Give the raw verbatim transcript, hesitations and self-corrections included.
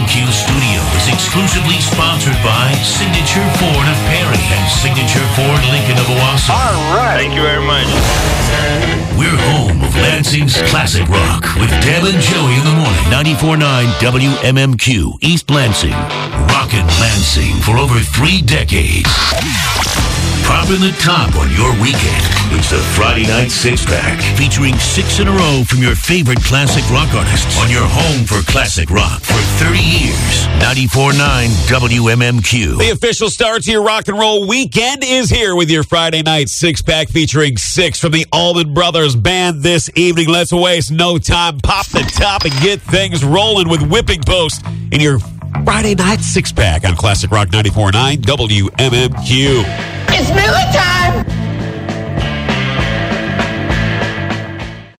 Q studio is exclusively sponsored by Signature Ford of Perry and Signature Ford Lincoln of Owasso. All right. Thank you very much. We're home of Lansing's classic rock with Deb and Joey in the morning. ninety-four point nine W M M Q, East Lansing. Rockin' Lansing for over three decades. Popping the top on your weekend. It's the Friday Night Six-Pack, featuring six in a row from your favorite classic rock artists on your home for classic rock for thirty years. ninety-four point nine W M M Q. The official start to your rock and roll weekend is here with your Friday Night Six-Pack featuring six from the Allman Brothers Band this evening. Let's waste no time. Pop the top and get things rolling with Whipping Post in your Friday Night Six-Pack on Classic Rock ninety-four point nine W M M Q. It's Miller time!